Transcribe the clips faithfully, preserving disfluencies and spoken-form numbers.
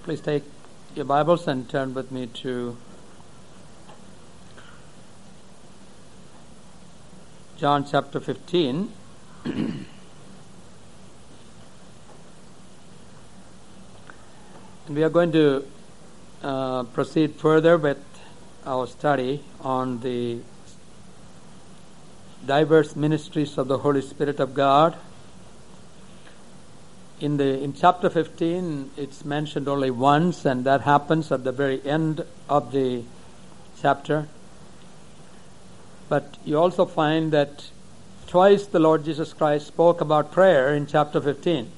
Please take your Bibles and turn with me to John chapter fifteen. And we are going to uh, proceed further with our study on the diverse ministries of the Holy Spirit of God. In the in chapter fifteen, it's mentioned only once, and that happens at the very end of the chapter. But you also find that twice the Lord Jesus Christ spoke about prayer in chapter fifteen.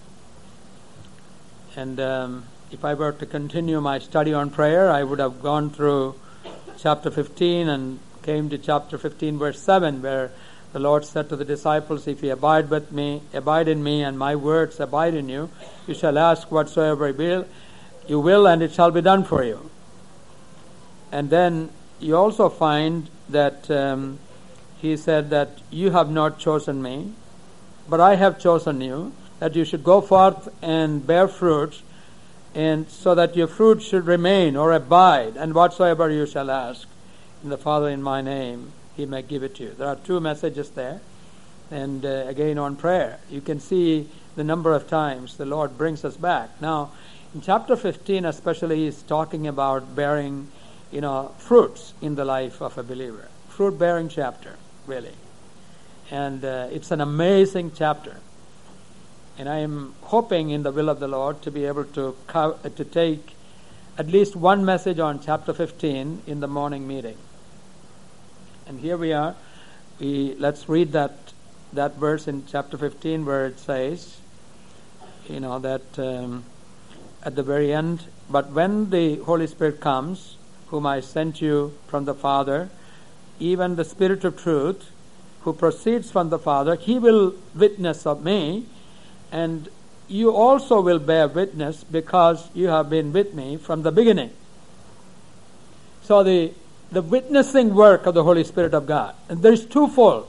And um, if I were to continue my study on prayer, I would have gone through chapter fifteen and came to chapter fifteen, verse seven, where the Lord said to the disciples, "If ye abide with me, abide in me, and my words abide in you, you shall ask whatsoever you will, you will, and it shall be done for you." And then you also find that um, he said that you have not chosen me, but I have chosen you, that you should go forth and bear fruit, and so that your fruit should remain or abide, and whatsoever you shall ask in the Father in my name, He may give it to you. There are two messages there. And uh, again on prayer, you can see the number of times the Lord brings us back. Now, in chapter fifteen especially, He's talking about bearing, you know, fruits in the life of a believer. Fruit-bearing chapter, really. And uh, it's an amazing chapter. And I am hoping in the will of the Lord to be able to co- to take at least one message on chapter fifteen in the morning meeting. And here we are. We let's read that that verse in chapter fifteen where it says, you know, that um, at the very end, "But when the Holy Spirit comes, whom I sent you from the Father, even the Spirit of truth, who proceeds from the Father, He will witness of me, and you also will bear witness, because you have been with me from the beginning." So the the witnessing work of the Holy Spirit of God, and there is twofold.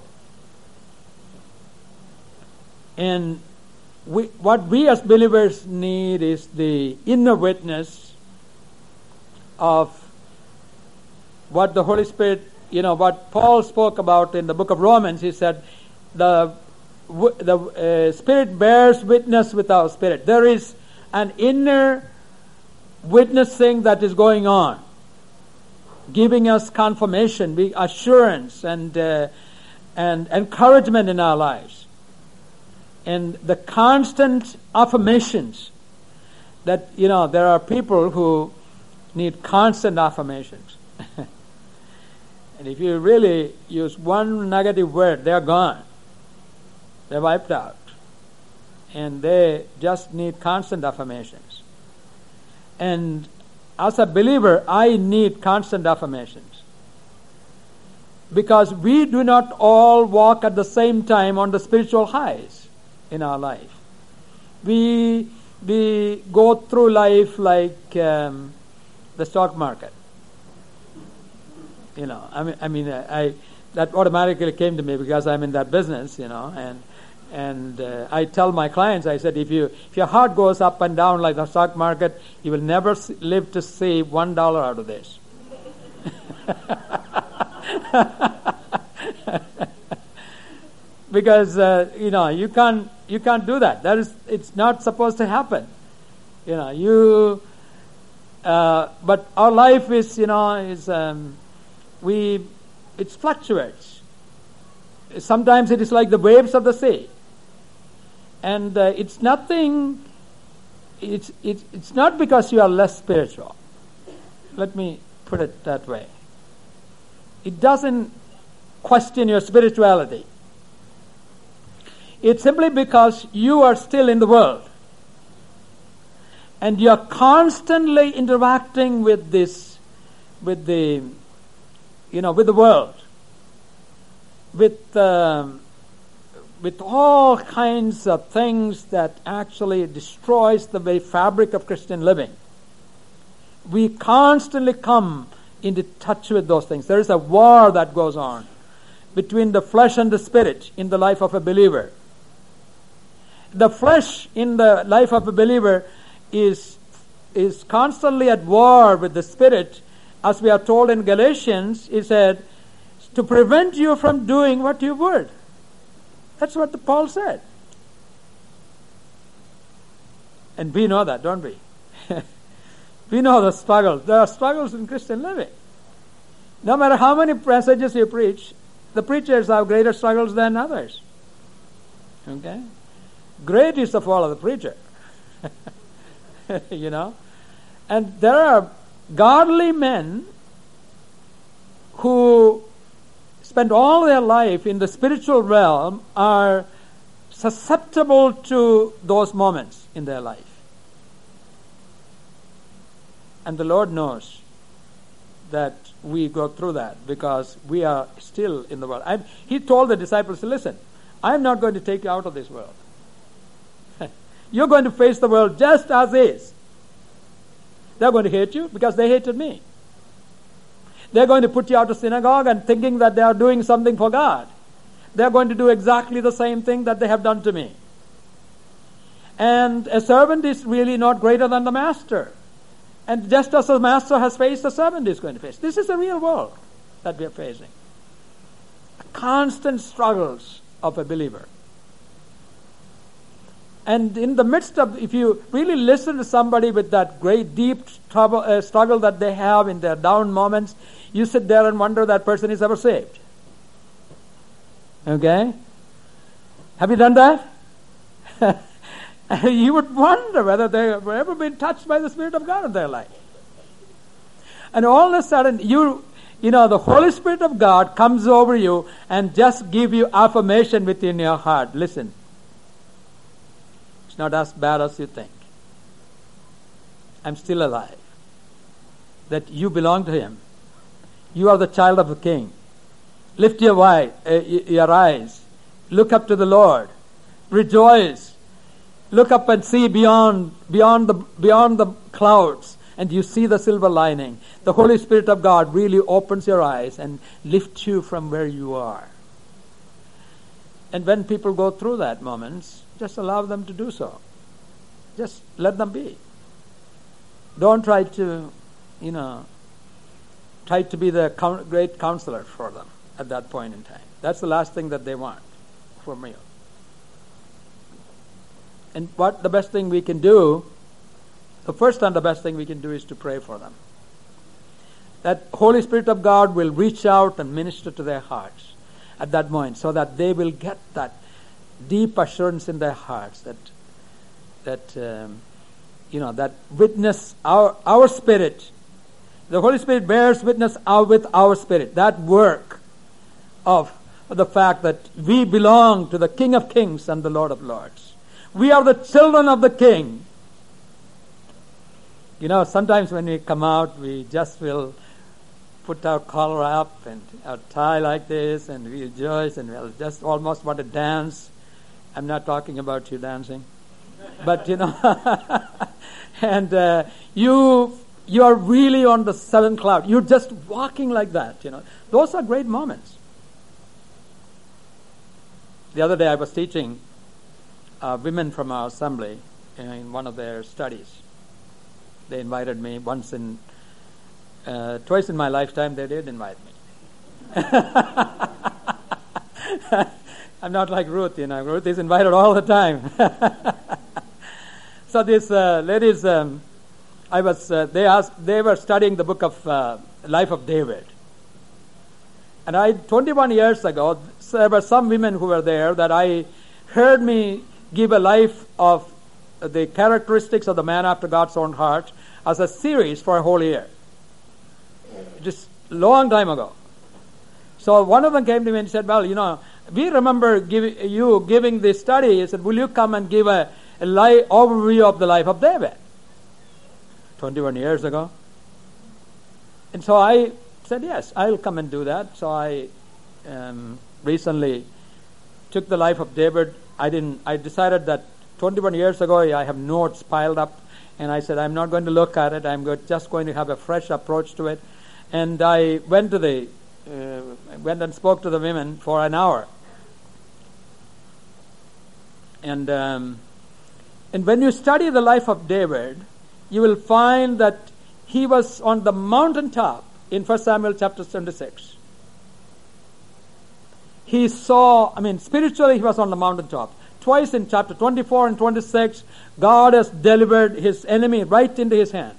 And we, what we as believers need is the inner witness of what the Holy Spirit, you know, what Paul spoke about in the book of Romans. He said, the the uh, Spirit bears witness with our spirit. There is an inner witnessing that is going on, giving us confirmation, assurance, and uh, and encouragement in our lives, and the constant affirmations that, you know, there are people who need constant affirmations. And if you really use one negative word, they're gone. They're wiped out. And they just need constant affirmations. And as a believer, I need constant affirmations. Because we do not all walk at the same time on the spiritual highs in our life. We we go through life like um, the stock market. You know, I mean, I mean, I that automatically came to me because I'm in that business, you know, and and uh, I tell my clients, I said, if you if your heart goes up and down like the stock market, you will never see, live to see one dollar out of this. Because uh, you know, you can't you can't do that. That is, it's not supposed to happen. You know, you. Uh, but our life is, you know, is. Um, We, it fluctuates. Sometimes it is like the waves of the sea, and uh, it's nothing. It's it's it's not because you are less spiritual. Let me put it that way. It doesn't question your spirituality. It's simply because you are still in the world, and you are constantly interacting with this, with the. You know, with the world, with um, with all kinds of things that actually destroys the very fabric of Christian living. We constantly come into touch with those things. There is a war that goes on between the flesh and the spirit in the life of a believer. The flesh in the life of a believer is is constantly at war with the Spirit, as we are told in Galatians, he said, to prevent you from doing what you would. That's what the Paul said. And we know that, don't we? We know the struggles. There are struggles in Christian living. No matter how many messages you preach, the preachers have greater struggles than others. Okay? Greatest of all of the preacher. You know? And there are godly men who spend all their life in the spiritual realm are susceptible to those moments in their life. And the Lord knows that we go through that because we are still in the world. I'm, he told the disciples, listen, I'm not going to take you out of this world. You're going to face the world just as is. They're going to hate you because they hated me. They're going to put you out of synagogue and thinking that they are doing something for God. They're going to do exactly the same thing that they have done to me. And a servant is really not greater than the master. And just as the master has faced, the servant is going to face. This is the real world that we are facing. Constant struggles of a believer. And in the midst of, if you really listen to somebody with that great deep trouble, uh, struggle that they have in their down moments, you sit there and wonder that person is ever saved. Okay? Have you done that? You would wonder whether they have ever been touched by the Spirit of God in their life. And all of a sudden, you, you know, the Holy Spirit of God comes over you and just give you affirmation within your heart. Listen. It's not as bad as you think. I'm still alive. That you belong to Him. You are the child of a King. Lift your, eye, uh, your eyes. Look up to the Lord. Rejoice. Look up and see beyond, beyond the, beyond the clouds, and you see the silver lining. The Holy Spirit of God really opens your eyes and lifts you from where you are. And when people go through that moments, just allow them to do so. Just let them be. Don't try to, you know, try to be the great counselor for them at that point in time. That's the last thing that they want from you. And what the best thing we can do, the first and the best thing we can do is to pray for them. That Holy Spirit of God will reach out and minister to their hearts at that moment so that they will get that deep assurance in their hearts that, that um, you know, that witness our, our spirit. The Holy Spirit bears witness out with our spirit. That work of the fact that we belong to the King of Kings and the Lord of Lords. We are the children of the King. You know, sometimes when we come out, we just will put our collar up and our tie like this, and we rejoice, and we'll just almost want to dance. I'm not talking about you dancing. But, you know, and uh, you you are really on the seventh cloud. You're just walking like that, you know. Those are great moments. The other day I was teaching Uh, women from our assembly in one of their studies. They invited me once in, uh, twice in my lifetime they did invite me. I'm not like Ruth, you know. Ruth is invited all the time. So these uh, ladies, um, I was, uh, they asked, they were studying the book of uh, Life of David. And I, twenty-one years ago, there were some women who were there that I heard me give a life of the characteristics of the man after God's own heart as a series for a whole year. Just a long time ago. So one of them came to me and said, well, you know, we remember give, you giving this study. He said, will you come and give a, a life, overview of the life of David? twenty-one years ago. And so I said, yes, I'll come and do that. So I um, recently took the life of David. I didn't. I decided that twenty-one years ago I have notes piled up, and I said I'm not going to look at it. I'm go- just going to have a fresh approach to it. And I went to the, uh, went and spoke to the women for an hour. And um, and when you study the life of David, you will find that he was on the mountaintop in First Samuel chapter twenty-six. He saw, I mean, spiritually he was on the mountaintop. Twice in chapter twenty-four and twenty-six, God has delivered his enemy right into his hand.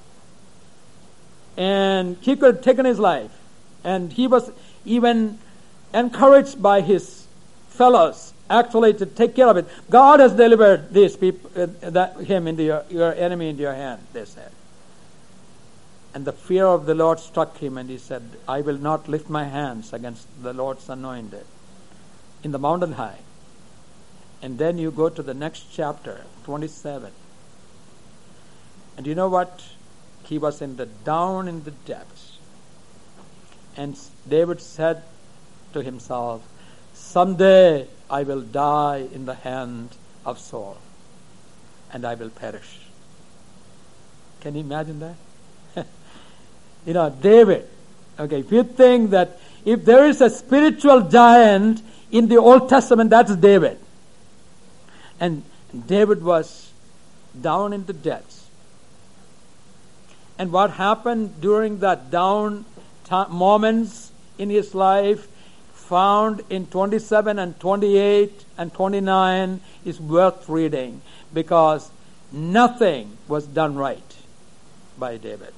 And he could have taken his life. And he was even encouraged by his fellows actually to take care of it. God has delivered these people, uh, that, him into your, your enemy into your hand, they said. And the fear of the Lord struck him, and he said, I will not lift my hands against the Lord's anointed in the mountain high. And then you go to the next chapter, twenty-seven. And you know what? He was in the down in the depths. And David said to himself, someday I will die in the hand of Saul, and I will perish. Can you imagine that? You know, David, okay, if you think that if there is a spiritual giant in the Old Testament, that's David. And David was down in the depths. And what happened during that down t- moments in his life, found in twenty-seven and twenty-eight and twenty-nine, is worth reading, because nothing was done right by David.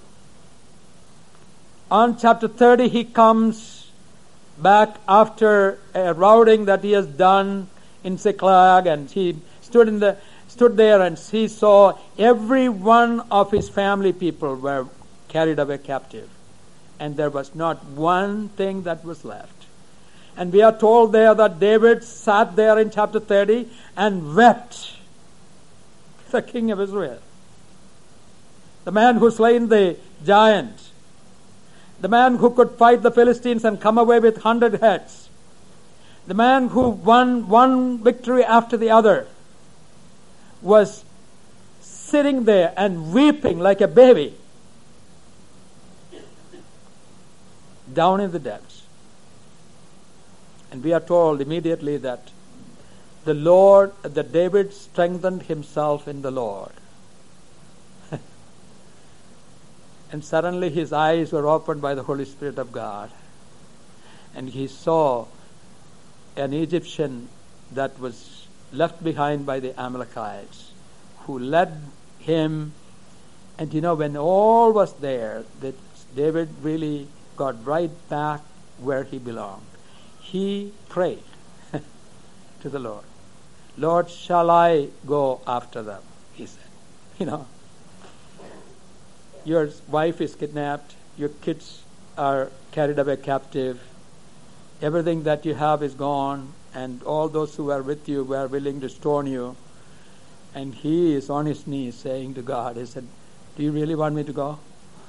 On chapter thirty, he comes back after a routing that he has done in Ziklag, and he stood in the stood there and he saw every one of his family people were carried away captive, and there was not one thing that was left. And we are told there that David sat there in chapter thirty and wept. The king of Israel, the man who slain the giant, the man who could fight the Philistines and come away with hundred heads, the man who won one victory after the other, was sitting there and weeping like a baby down in the depths. And we are told immediately that the Lord, that David strengthened himself in the Lord. And suddenly his eyes were opened by the Holy Spirit of God. And he saw an Egyptian that was left behind by the Amalekites, who led him. And you know, when all was there, that David really got right back where he belonged. He prayed to the Lord. Lord, shall I go after them? He said. You know, your wife is kidnapped, your kids are carried away captive, everything that you have is gone, and all those who are with you were willing to stone you. And he is on his knees saying to God, he said, do you really want me to go?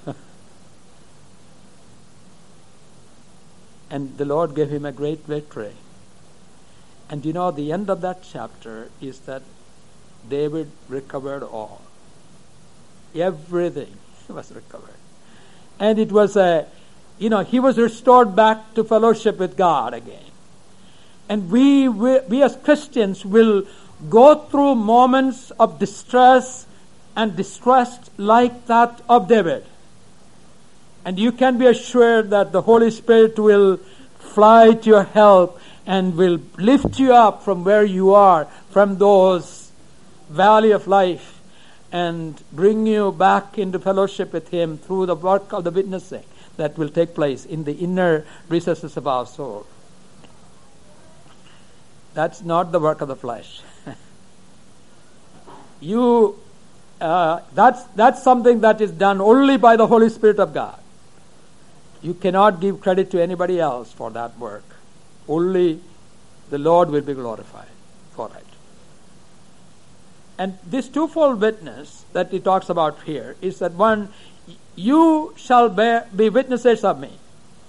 And the Lord gave him a great victory. And you know, the end of that chapter is that David recovered all. Everything was recovered. And it was a, you know, he was restored back to fellowship with God again. And we, we, we as Christians will go through moments of distress and distress like that of David. And you can be assured that the Holy Spirit will fly to your help and will lift you up from where you are, from those valley of life, and bring you back into fellowship with Him through the work of the witnessing that will take place in the inner recesses of our soul. That's not the work of the flesh. you, uh, that's that's something that is done only by the Holy Spirit of God. You cannot give credit to anybody else for that work. Only the Lord will be glorified for it. And this twofold witness that he talks about here is that one, you shall bear, be witnesses of me.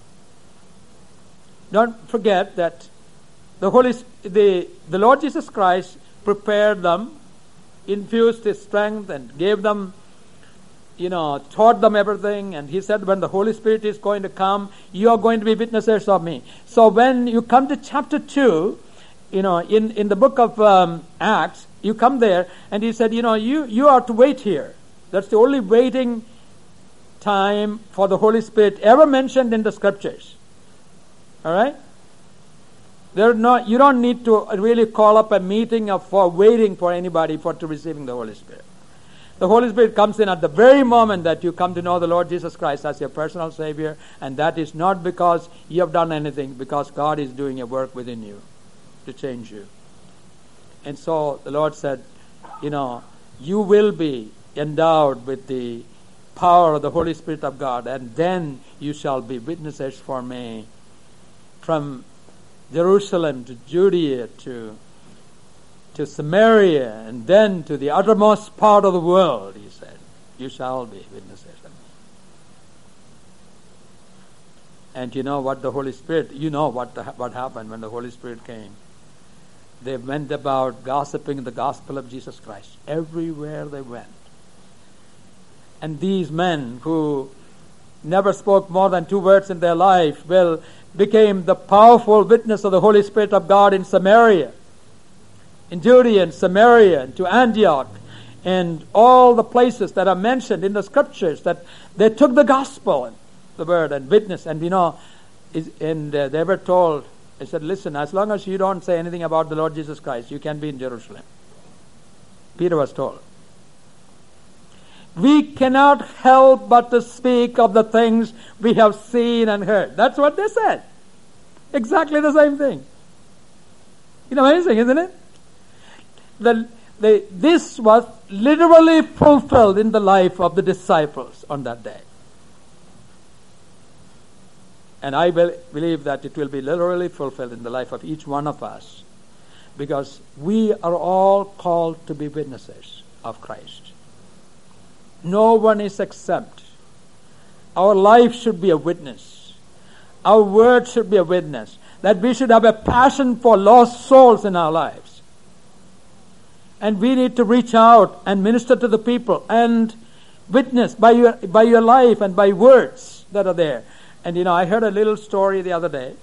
Don't forget that the Holy, the, the Lord Jesus Christ prepared them, infused His strength, and gave them, you know, taught them everything. And He said, when the Holy Spirit is going to come, you are going to be witnesses of me. So when you come to chapter two, you know, in, in the book of um, Acts, you come there, and He said, you know, you, you are to wait here. That's the only waiting time for the Holy Spirit ever mentioned in the Scriptures. All right? There not, you don't need to really call up a meeting of, for waiting for anybody for to receiving the Holy Spirit. The Holy Spirit comes in at the very moment that you come to know the Lord Jesus Christ as your personal Savior, and that is not because you have done anything, because God is doing a work within you to change you. And so the Lord said, you know, you will be endowed with the power of the Holy Spirit of God, and then you shall be witnesses for me from Jerusalem to Judea to to Samaria, and then to the uttermost part of the world, he said, you shall be witnesses of me. And you know what the Holy Spirit, you know what the, what happened when the Holy Spirit came. They went about gossiping the gospel of Jesus Christ everywhere they went. And these men who never spoke more than two words in their life, well, became the powerful witness of the Holy Spirit of God in Samaria, in Judea and Samaria, and to Antioch, and all the places that are mentioned in the Scriptures, that they took the gospel, the word, and witnessed. And you know, is, and uh, they were told, they said, listen, as long as you don't say anything about the Lord Jesus Christ, you can be in Jerusalem. Peter was told. We cannot help but to speak of the things we have seen and heard. That's what they said. Exactly the same thing. You know, amazing, isn't it? The, the, this was literally fulfilled in the life of the disciples on that day. And I be- believe that it will be literally fulfilled in the life of each one of us, because we are all called to be witnesses of Christ. No one is exempt. Our life should be a witness. Our word should be a witness. That we should have a passion for lost souls in our lives. And we need to reach out and minister to the people and witness by your by your life and by words that are there. And you know, I heard a little story the other day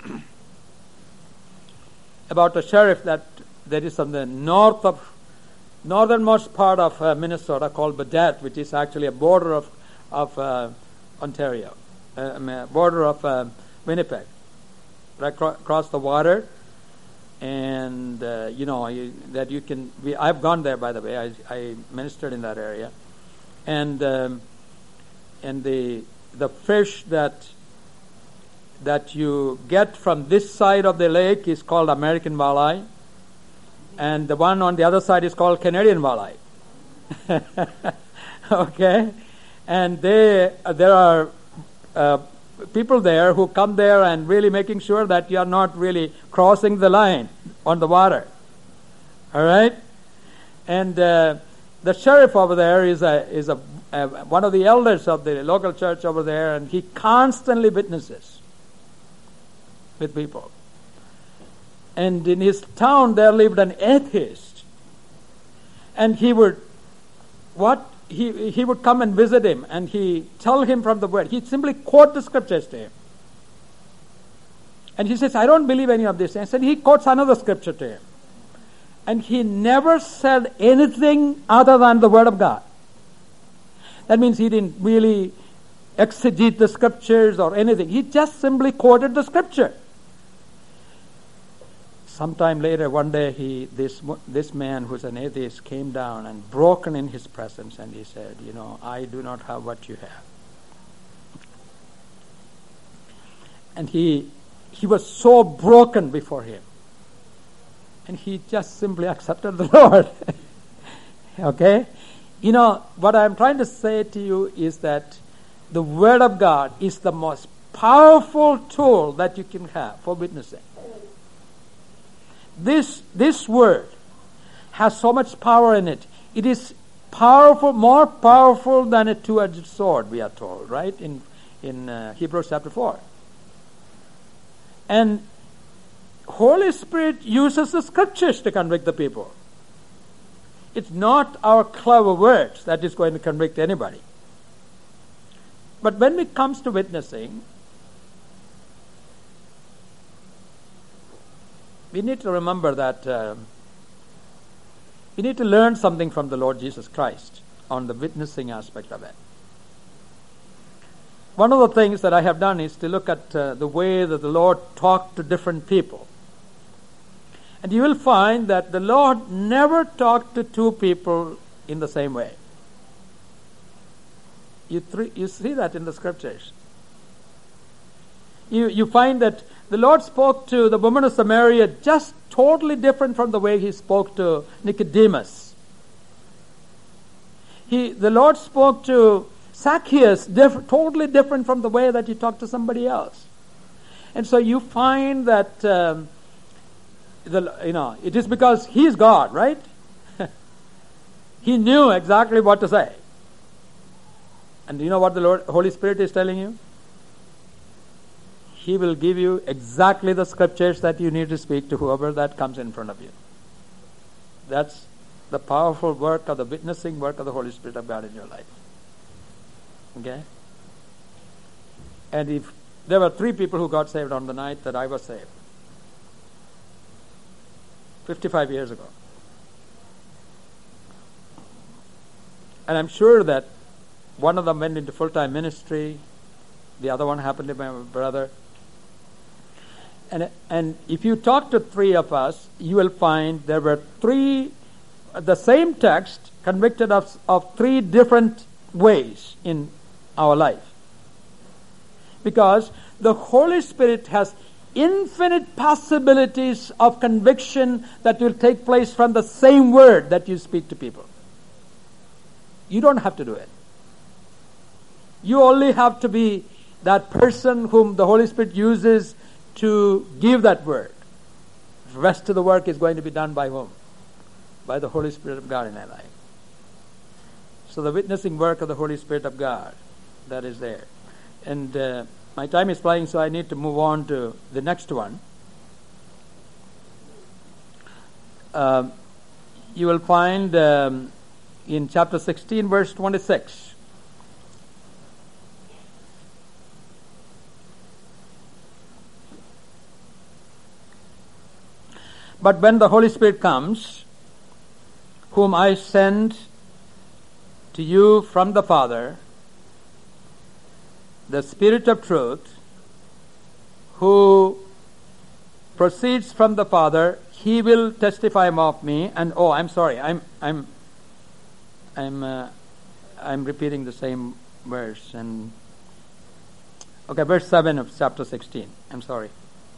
about a sheriff that that is on the north of northernmost part of uh, Minnesota, called Baudette, which is actually a border of of uh, Ontario, uh, border of uh, Winnipeg, right cro- across the water. And uh, you know you, that you can. We, I've gone there, by the way. I, I ministered in that area, and um, and the the fish that that you get from this side of the lake is called American walleye, and the one on the other side is called Canadian walleye. Okay, and they there are uh, people there who come there and really making sure that you are not really crossing the line on the water. All right, and uh, the sheriff over there is a is a uh, one of the elders of the local church over there, and he constantly witnesses with people. And in his town there lived an atheist, and he would what he he would come and visit him, and he tell him from the word. He'd simply quote the scriptures to him, and he says, "I don't believe any of this." And so he quotes another scripture to him, and he never said anything other than the word of God. That means he didn't really exegete the scriptures or anything. He just simply quoted the scripture. Sometime later, one day, he this this man who's an atheist came down and broken in his presence, and he said, "You know, I do not have what you have." And he he was so broken before him, and he just simply accepted the Lord. Okay, you know what I'm trying to say to you is that the Word of God is the most powerful tool that you can have for witnessing. This this word has so much power in it. It is powerful, more powerful than a two-edged sword, we are told, right? In in uh, Hebrews chapter four. And Holy Spirit uses the scriptures to convict the people. It's not our clever words that is going to convict anybody. But when it comes to witnessing, we need to remember that uh, we need to learn something from the Lord Jesus Christ. on the witnessing aspect of it. One of the things that I have done is to look at uh, the way that the Lord talked to different people. And you will find that the Lord never talked to two people in the same way. You, th- you see that in the scriptures. You, you find that the Lord spoke to the woman of Samaria just totally different from the way he spoke to Nicodemus. He, the Lord spoke to Zacchaeus diff- totally different from the way that he talked to somebody else. And so you find that um, the, you know, it is because he's God, right? He knew exactly what to say. And you know what the Lord, Holy Spirit is telling you? He will give you exactly the scriptures that you need to speak to whoever that comes in front of you. That's the powerful work of the witnessing work of the Holy Spirit of God in your life. Okay? And if there were three people who got saved on the night that I was saved, fifty-five years ago. And I'm sure that one of them went into full-time ministry, the other one happened to be my brother. And, and if you talk to three of us, you will find there were three, the same text convicted us of three different ways in our life. Because the Holy Spirit has infinite possibilities of conviction that will take place from the same word that you speak to people. You don't have to do it. You only have to be that person whom the Holy Spirit uses to give that word. The rest of the work is going to be done by whom? By the Holy Spirit of God in our life. So the witnessing work of the Holy Spirit of God, that is there. And uh, my time is flying, so I need to move on to the next one. Uh, you will find um, in chapter sixteen, verse twenty-six. But when the Holy Spirit comes, whom I send to you from the Father, the Spirit of truth, who proceeds from the Father, he will testify of me. And oh, I'm sorry, I'm I'm I'm uh, I'm repeating the same verse. And okay, verse seven of chapter sixteen. I'm sorry.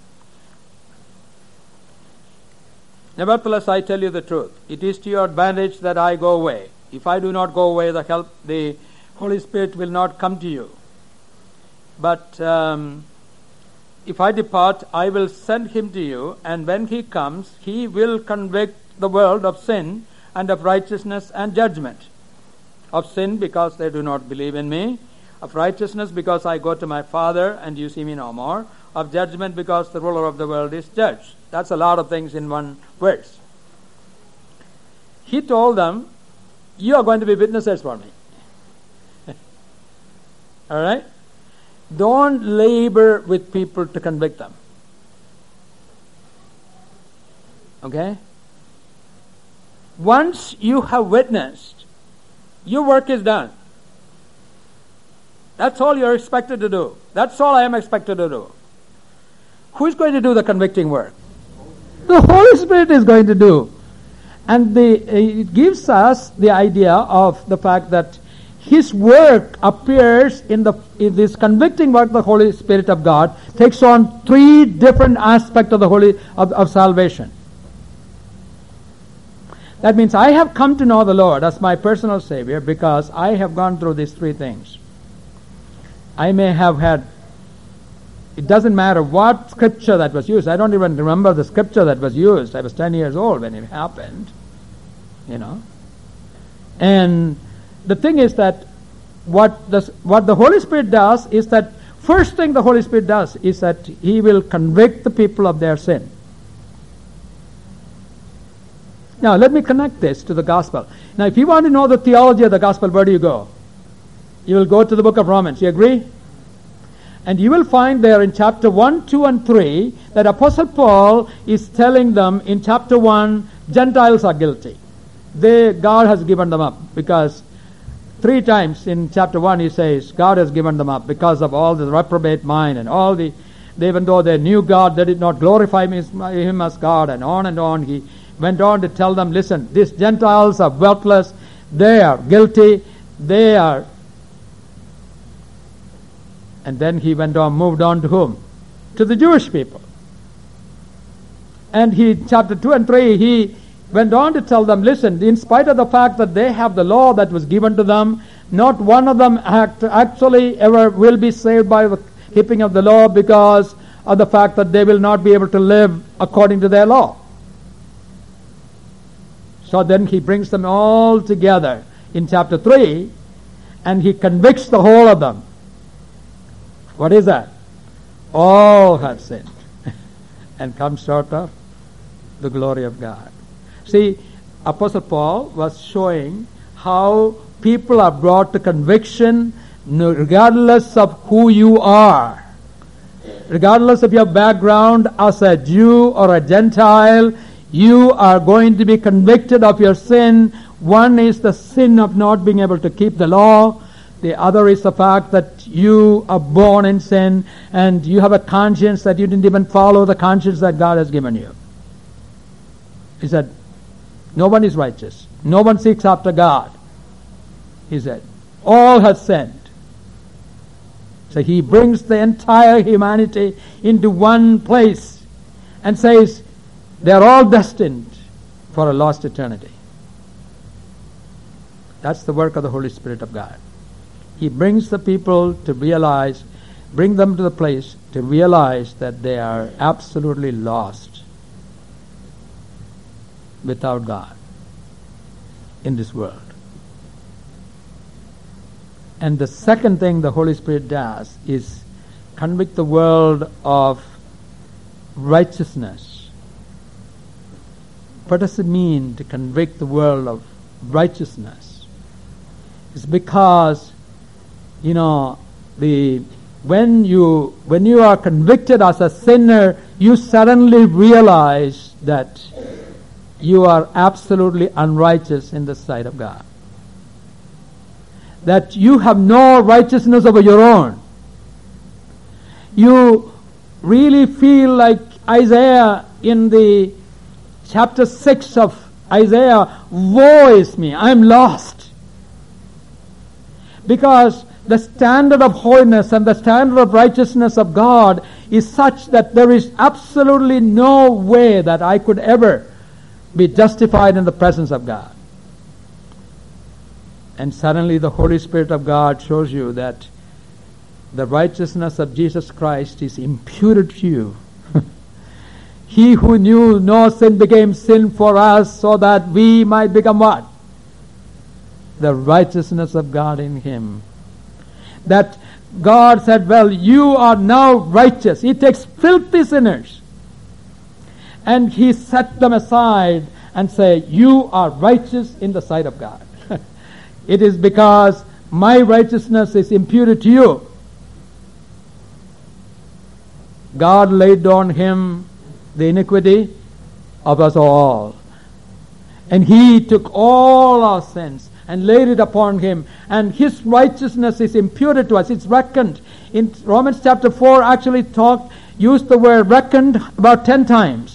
Nevertheless, I tell you the truth. It is to your advantage that I go away. If I do not go away, the help, the Holy Spirit will not come to you. But um, if I depart, I will send him to you, and when he comes, he will convict the world of sin and of righteousness and judgment. Of sin, because they do not believe in me. Of righteousness, because I go to my Father, and you see me no more. Of judgment, because the ruler of the world is judged. That's a lot of things in one verse. He told them, you are going to be witnesses for me. All right? Don't labor with people to convict them. Okay? Once you have witnessed, your work is done. That's all you're expected to do. That's all I am expected to do. Who is going to do the convicting work? The Holy Spirit is going to do. And the, it gives us the idea of the fact that His work appears in the in this convicting work. The Holy Spirit of God takes on three different aspects of the holy of, of salvation. That means I have come to know the Lord as my personal Savior because I have gone through these three things. I may have had, it doesn't matter what scripture that was used. I don't even remember the scripture that was used. I was ten years old when it happened. You know. And the thing is that what the, what the Holy Spirit does is that first thing the Holy Spirit does is that He will convict the people of their sin. Now let me connect this to the gospel. Now if you want to know the theology of the gospel, where do you go? You will go to the book of Romans. You agree? And you will find there in chapter one, two, and three that Apostle Paul is telling them in chapter one, Gentiles are guilty. They, God has given them up because Three times in chapter one he says, God has given them up because of all the reprobate mind and all the, even though they knew God, they did not glorify him as God, and on and on. He went on to tell them, listen, these Gentiles are worthless, they are guilty, they are... And then he went on, moved on to whom? To the Jewish people. And he, chapter two and three, he went on to tell them, listen, in spite of the fact that they have the law that was given to them, not one of them act, actually ever will be saved by the keeping of the law because of the fact that they will not be able to live according to their law. So then he brings them all together in chapter three, and he convicts the whole of them. What is that? All have sinned and come short of the glory of God. See, Apostle Paul was showing how people are brought to conviction regardless of who you are. Regardless of your background as a Jew or a Gentile, you are going to be convicted of your sin. One is the sin of not being able to keep the law. The other is the fact that you are born in sin and you have a conscience that you didn't even follow the conscience that God has given you. He said, no one is righteous. No one seeks after God. He said, all have sinned. So he brings the entire humanity into one place and says, they are all destined for a lost eternity. That's the work of the Holy Spirit of God. He brings the people to realize, bring them to the place to realize that they are absolutely lost without God in this world. And the second thing the Holy Spirit does is convict the world of righteousness. What does it mean to convict the world of righteousness? It's because, you know, the when you when you are convicted as a sinner, you suddenly realize that you are absolutely unrighteous in the sight of God. That you have no righteousness of your own. You really feel like Isaiah in the chapter six of Isaiah, woe is me, I'm lost. Because the standard of holiness and the standard of righteousness of God is such that there is absolutely no way that I could ever be justified in the presence of God. And suddenly the Holy Spirit of God shows you that the righteousness of Jesus Christ is imputed to you. He who knew no sin became sin for us so that we might become what? The righteousness of God in him. That God said, well, you are now righteous. He takes filthy sinners and he set them aside and say, you are righteous in the sight of God. It is because my righteousness is imputed to you. God laid on him the iniquity of us all. And he took all our sins and laid it upon him. And his righteousness is imputed to us. It's reckoned. In Romans chapter four actually talked, used the word reckoned about ten times.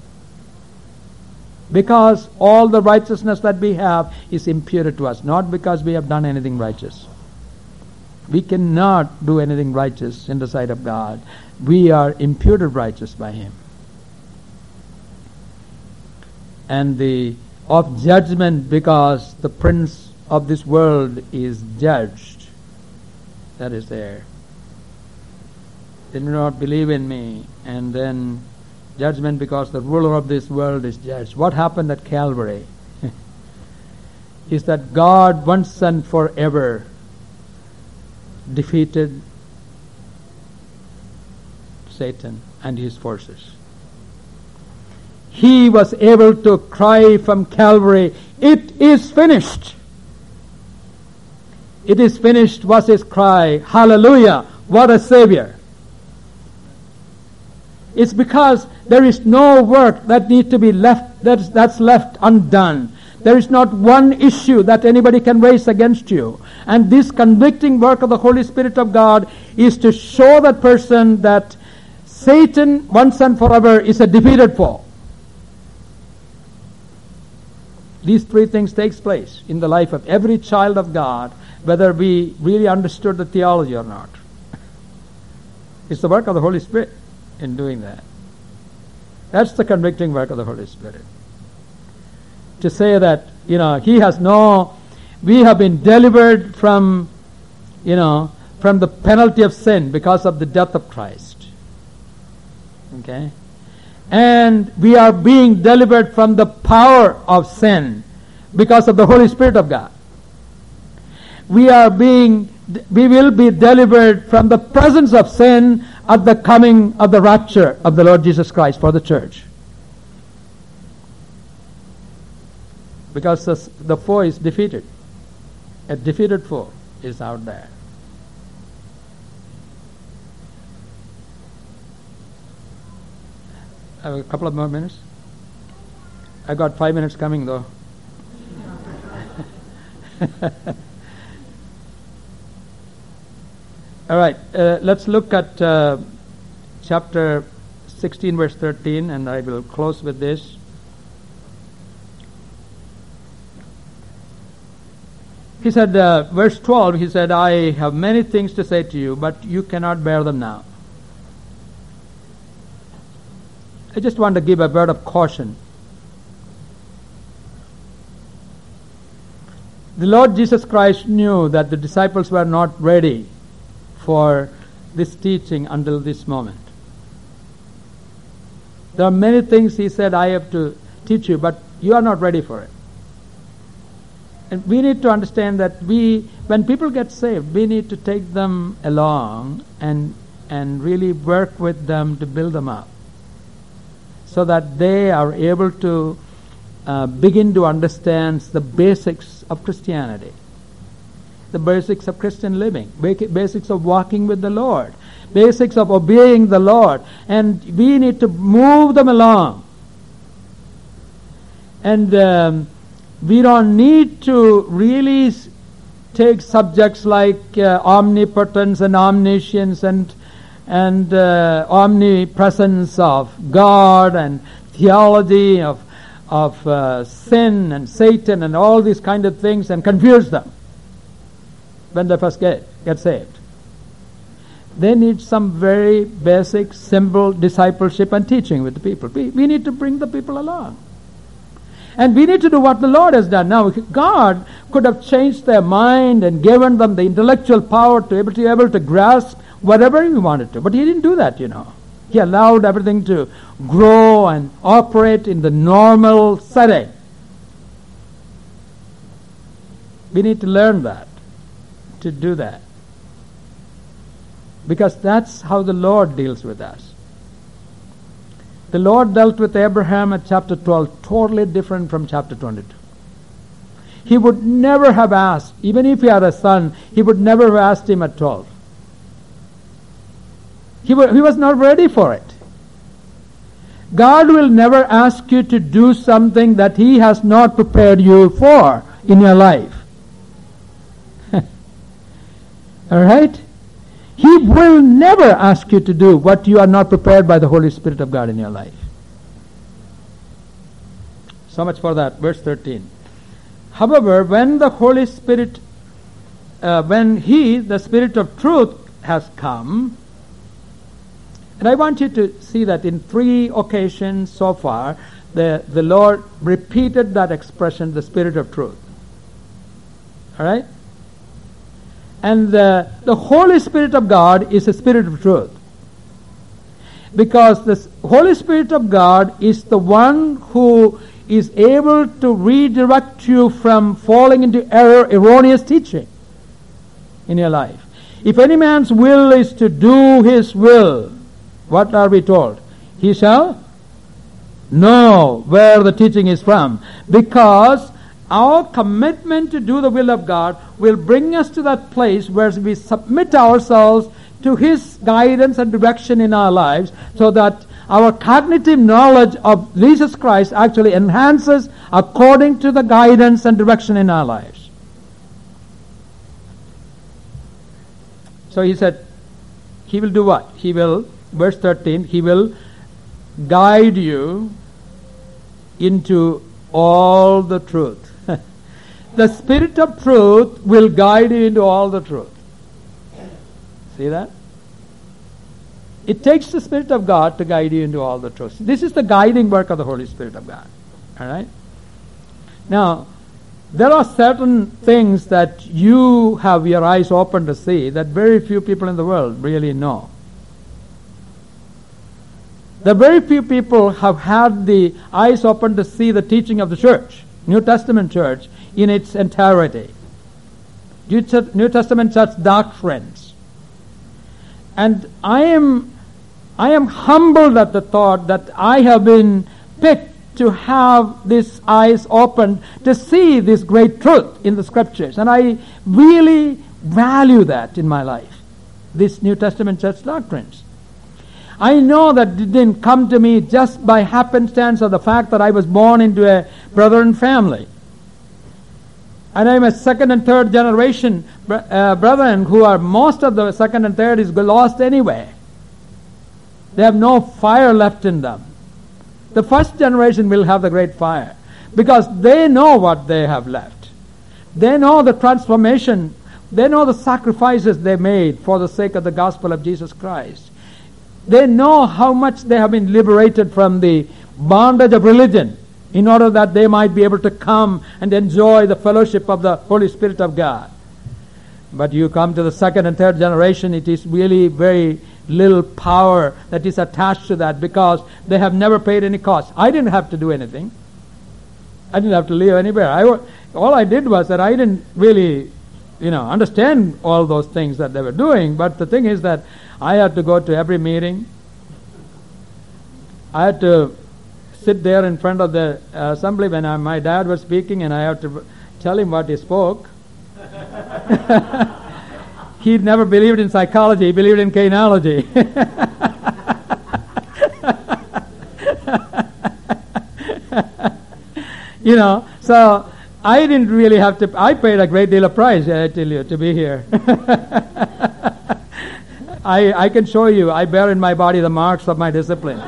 Because all the righteousness that we have is imputed to us, not because we have done anything righteous. We cannot do anything righteous in the sight of God. We are imputed righteous by him. And the of judgment because the prince of this world is judged. That is there. They do not believe in me. And then judgment because the ruler of this world is judged. What happened at Calvary is that God once and forever defeated Satan and his forces. He was able to cry from Calvary, it is finished. It is finished was his cry. Hallelujah. What a Savior. It's because there is no work that needs to be left, that's, that's left undone. There is not one issue that anybody can raise against you. And this convicting work of the Holy Spirit of God is to show that person that Satan once and forever is a defeated foe. These three things takes place in the life of every child of God, whether we really understood the theology or not. It's the work of the Holy Spirit in doing that. That's the convicting work of the Holy Spirit. To say that, you know, He has no, we have been delivered from, you know, from the penalty of sin because of the death of Christ. Okay? And we are being delivered from the power of sin because of the Holy Spirit of God. We are being, we will be delivered from the presence of sin at the coming of the rapture of the Lord Jesus Christ for the church. Because the, the foe is defeated. A defeated foe is out there. I have a couple of more minutes. I got five minutes coming though. All right, uh, let's look at uh, chapter sixteen, verse thirteen, and I will close with this. He said, uh, verse twelve, he said, I have many things to say to you, but you cannot bear them now. I just want to give a word of caution. The Lord Jesus Christ knew that the disciples were not ready for this teaching until this moment. There are many things He said, I have to teach you, but you are not ready for it. And we need to understand that we, when people get saved, we need to take them along and and really work with them to build them up, so that they are able to uh, begin to understand the basics of Christianity, the basics of Christian living, basics of walking with the Lord, basics of obeying the Lord. And we need to move them along. And um, we don't need to really take subjects like uh, omnipotence and omniscience and and uh, omnipresence of God and theology of of uh, sin and Satan and all these kind of things and confuse them when they first get, get saved. They need some very basic, simple discipleship and teaching with the people. We, we need to bring the people along. And we need to do what the Lord has done. Now, God could have changed their mind and given them the intellectual power to able to, able to grasp whatever He wanted to. But He didn't do that, you know. He allowed everything to grow and operate in the normal setting. We need to learn that, to do that. Because that's how the Lord deals with us. The Lord dealt with Abraham at chapter twelve, totally different from chapter twenty-two. He would never have asked, even if he had a son, He would never have asked him at twelve. He, w- he was not ready for it. God will never ask you to do something that He has not prepared you for in your life. All right? He will never ask you to do what you are not prepared by the Holy Spirit of God in your life. So much for that. Verse thirteen. However, when the Holy Spirit, uh, when He, the Spirit of truth, has come, and I want you to see that in three occasions so far, the, the Lord repeated that expression, the Spirit of truth. All right? And the, the Holy Spirit of God is a Spirit of truth. Because the Holy Spirit of God is the one who is able to redirect you from falling into error, erroneous teaching in your life. If any man's will is to do his will, what are we told? He shall know where the teaching is from. Because our commitment to do the will of God will bring us to that place where we submit ourselves to His guidance and direction in our lives, so that our cognitive knowledge of Jesus Christ actually enhances according to the guidance and direction in our lives. So he said, he will do what? He will, verse thirteen, he will guide you into all the truth. The Spirit of truth will guide you into all the truth. See that? It takes the Spirit of God to guide you into all the truth. This is the guiding work of the Holy Spirit of God. All right? Now, there are certain things that you have your eyes open to see that very few people in the world really know. The very few people have had the eyes open to see the teaching of the church, New Testament church, in its entirety. New Testament church doctrines. And I am, I am humbled at the thought that I have been picked to have these eyes opened to see this great truth in the Scriptures. And I really value that in my life, these New Testament church doctrines. I know that it didn't come to me just by happenstance of the fact that I was born into a brethren family. And I'm a second and third generation uh, brethren who are, most of the second and third is lost anyway. They have no fire left in them. The first generation will have the great fire because they know what they have left. They know the transformation. They know the sacrifices they made for the sake of the gospel of Jesus Christ. They know how much they have been liberated from the bondage of religion in order that they might be able to come and enjoy the fellowship of the Holy Spirit of God. But you come to the second and third generation, it is really very little power that is attached to that because they have never paid any cost. I didn't have to do anything. I didn't have to live anywhere. I, all I did was that I didn't really, you know, understand all those things that they were doing. But the thing is that I had to go to every meeting. I had to sit there in front of the uh, assembly when I, my dad was speaking, and I had to tell him what he spoke. He never believed in psychology. He believed in canology. You know, so I didn't really have to, I paid a great deal of price, I tell you, to be here. I, I can show you, I bear in my body the marks of my discipline.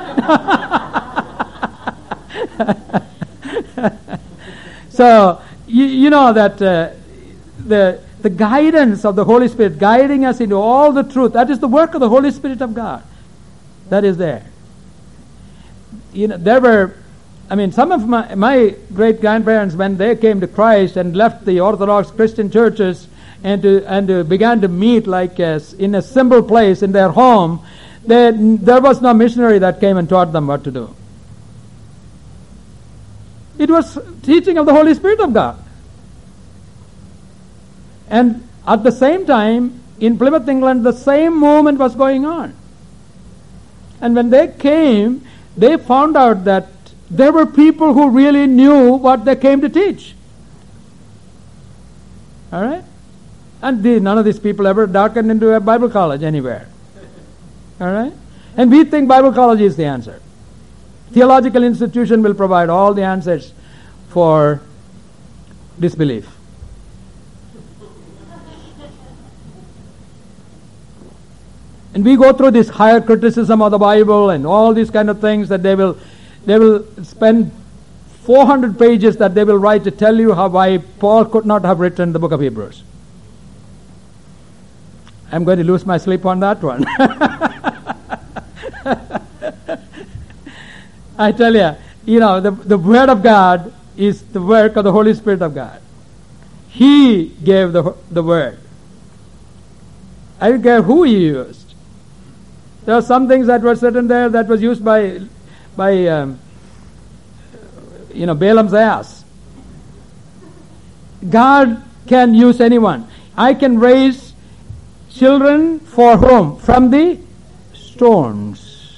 So, you, you know that uh, the the guidance of the Holy Spirit, guiding us into all the truth, that is the work of the Holy Spirit of God. That is there. You know, there were, I mean, some of my, my great-grandparents, when they came to Christ and left the Orthodox Christian churches and to, and to began to meet like a, in a simple place in their home, they, there was no missionary that came and taught them what to do. It was teaching of the Holy Spirit of God. And at the same time, in Plymouth, England, the same movement was going on. And when they came, they found out that there were people who really knew what they came to teach. All right? And the, none of these people ever darkened into a Bible college anywhere. All right? And we think Bible college is the answer. Theological institution will provide all the answers for disbelief. And we go through this higher criticism of the Bible and all these kind of things that they will they will spend four hundred pages that they will write to tell you how why Paul could not have written the book of Hebrews. I'm going to lose my sleep on that one. I tell you, you know, the, the Word of God is the work of the Holy Spirit of God. He gave the, the Word. I don't care who He used. There are some things that were written there that was used by, by um, you know, Balaam's ass. God can use anyone. I can raise children for whom? From the stones.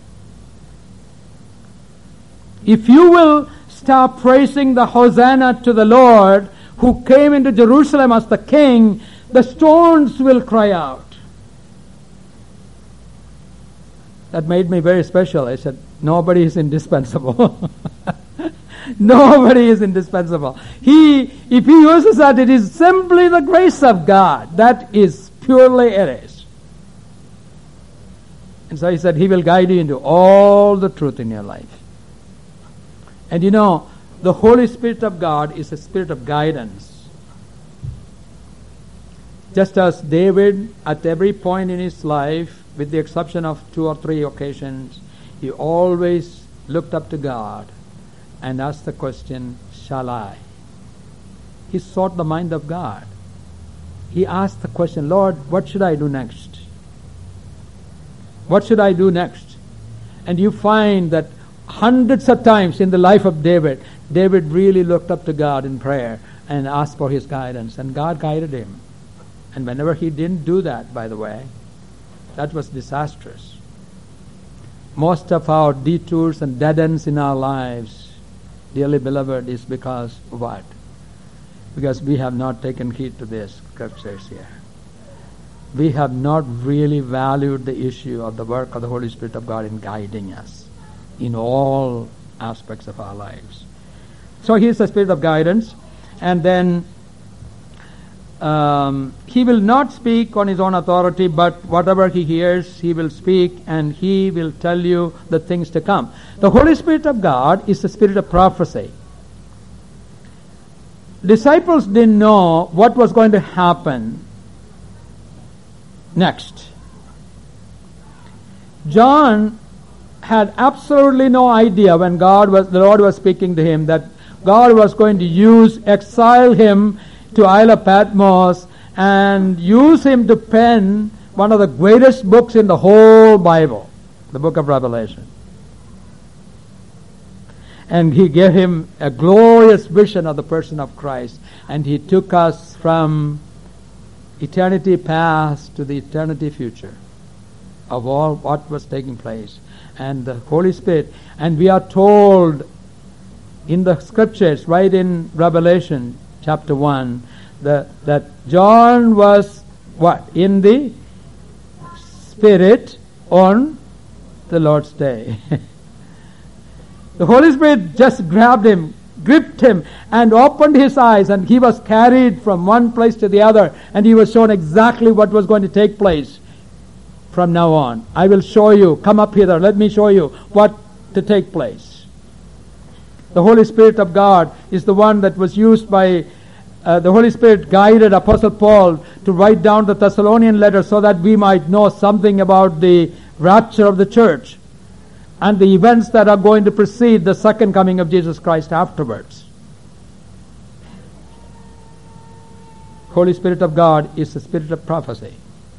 If you will stop praising the Hosanna to the Lord who came into Jerusalem as the King, the stones will cry out. That made me very special. I said, nobody is indispensable. Nobody is indispensable. He, if he uses that, it is simply the grace of God. That is purely it is. And so he said, he will guide you into all the truth in your life. And you know, the Holy Spirit of God is a spirit of guidance. Just as David, at every point in his life, with the exception of two or three occasions, he always looked up to God and asked the question, shall I? He sought the mind of God. He asked the question, Lord, what should I do next? What should I do next? And you find that hundreds of times in the life of David, David really looked up to God in prayer and asked for his guidance, and God guided him. And whenever he didn't do that, by the way, that was disastrous. Most of our detours and dead ends in our lives, dearly beloved, is because of what? Because we have not taken heed to this scriptures here. We have not really valued the issue of the work of the Holy Spirit of God in guiding us in all aspects of our lives. So he is the spirit of guidance, and then um, he will not speak on his own authority, but whatever he hears, he will speak, and he will tell you the things to come. The Holy Spirit of God is the spirit of prophecy. Disciples didn't know what was going to happen next. John had absolutely no idea when God was, the Lord was speaking to him, that God was going to use, exile him to Isle of Patmos and use him to pen one of the greatest books in the whole Bible, the book of Revelation. And he gave him a glorious vision of the person of Christ, and he took us from eternity past to the eternity future of all what was taking place. And the Holy Spirit, and we are told in the scriptures, right in Revelation chapter one, that, that John was what? In the Spirit on the Lord's day. The Holy Spirit just grabbed him, gripped him, and opened his eyes, and he was carried from one place to the other, and he was shown exactly what was going to take place from now on. I will show you. Come up hither. Let me show you what to take place. The Holy Spirit of God is the one that was used by, uh, the Holy Spirit guided Apostle Paul to write down the Thessalonian letter so that we might know something about the rapture of the church and the events that are going to precede the second coming of Jesus Christ afterwards. Holy Spirit of God is the spirit of prophecy.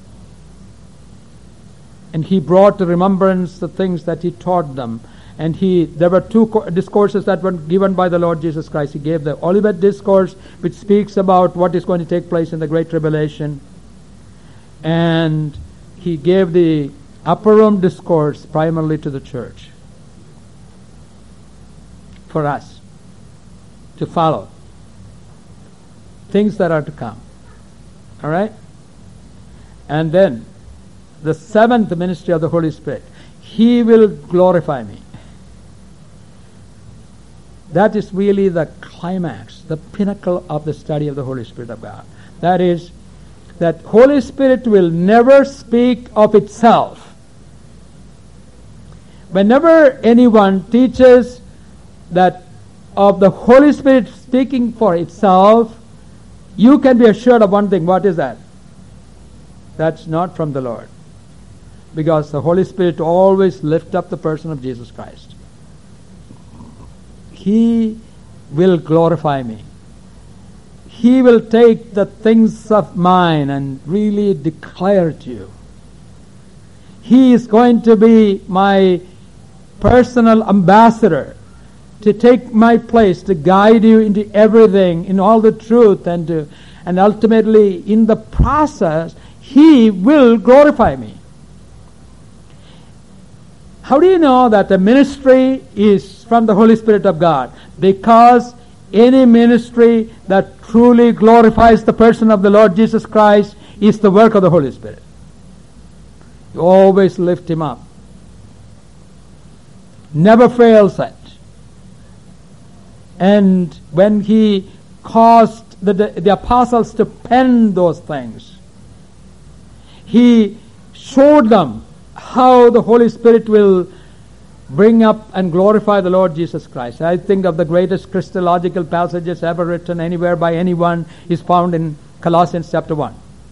And he brought to remembrance the things that he taught them. And he, there were two co- discourses that were given by the Lord Jesus Christ. He gave the Olivet Discourse, which speaks about what is going to take place in the Great Tribulation. And he gave the Upper Room Discourse primarily to the church, for us to follow. Things that are to come. All right? And then, the seventh ministry of the Holy Spirit. He will glorify me. That is really the climax, the pinnacle of the study of the Holy Spirit of God. That is, that Holy Spirit will never speak of itself. Whenever anyone teaches that of the Holy Spirit speaking for itself, you can be assured of one thing. What is that? That's not from the Lord. Because the Holy Spirit always lifts up the person of Jesus Christ. He will glorify me. He will take the things of mine and really declare to you. He is going to be my personal ambassador to take my place, to guide you into everything, in all the truth, and to, and ultimately in the process, He will glorify me. How do you know that the ministry is from the Holy Spirit of God? Because any ministry that truly glorifies the person of the Lord Jesus Christ is the work of the Holy Spirit. You always lift Him up. never fails it. And when he caused the, the, the apostles to pen those things, he showed them how the Holy Spirit will bring up and glorify the Lord Jesus Christ. I think of the greatest Christological passages ever written anywhere by anyone is found in Colossians chapter one.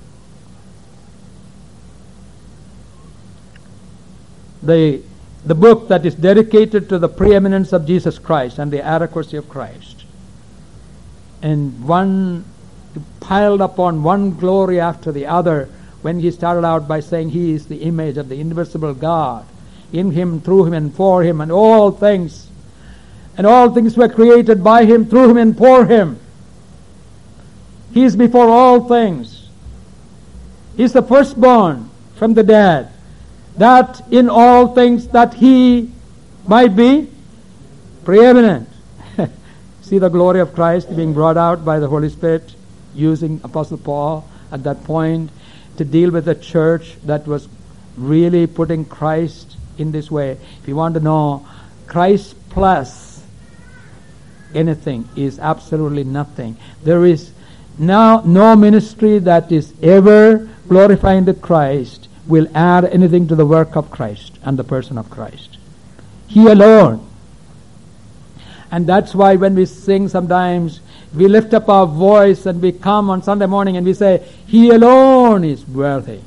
The, the book that is dedicated to the preeminence of Jesus Christ and the adequacy of Christ. And one piled upon one glory after the other, when he started out by saying he is the image of the invisible God. In him, through him, and for him, and all things. And all things were created by him, through him, and for him. He is before all things. He is the firstborn from the dead, that in all things that he might be preeminent. See the glory of Christ being brought out by the Holy Spirit, using Apostle Paul at that point to deal with a church that was really putting Christ in this way. If you want to know, Christ plus anything is absolutely nothing. There is now no ministry that is ever glorifying to Christ will add anything to the work of Christ and the person of Christ. He alone. And that's why when we sing sometimes, we lift up our voice and we come on Sunday morning and we say, He alone is worthy.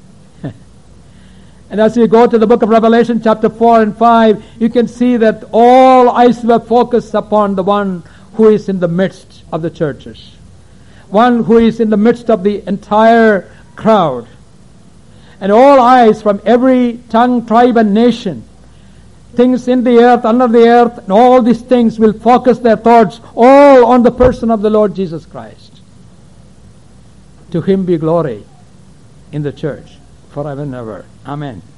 And as you go to the book of Revelation, chapter four and five, you can see that all eyes were focused upon the one who is in the midst of the churches. One who is in the midst of the entire crowd. And all eyes from every tongue, tribe, and nation, things in the earth, under the earth, and all these things will focus their thoughts all on the person of the Lord Jesus Christ. To him be glory in the church forever and ever. Amen.